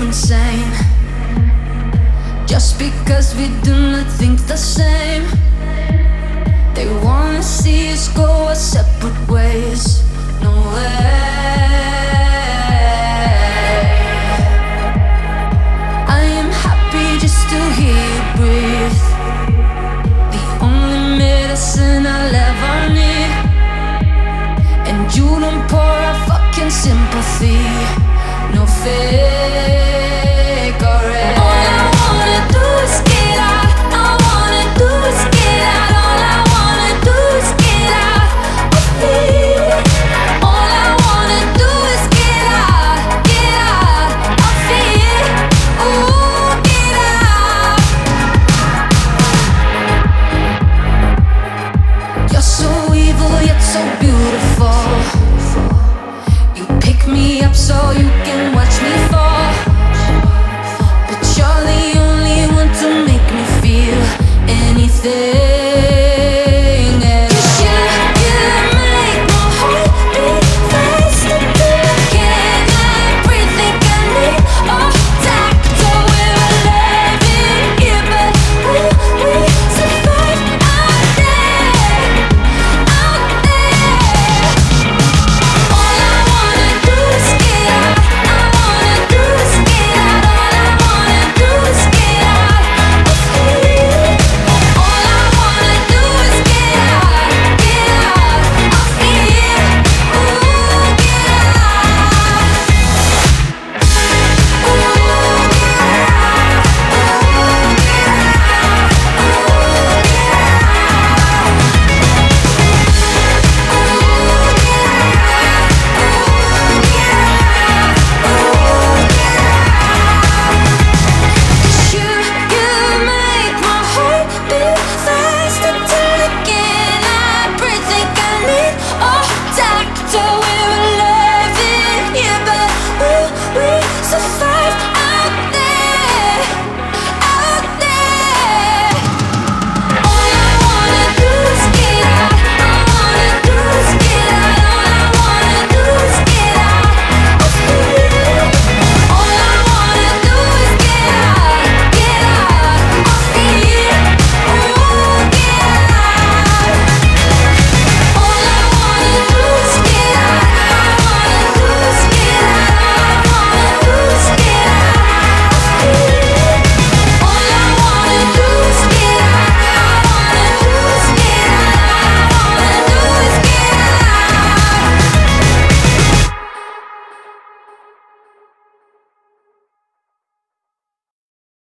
insane. Just because we do not think the same. They wanna see us go our separate ways. No way. I am happy just to hear you breathe. The only medicine I'll ever need. And you don't pour out fucking sympathy. No fear.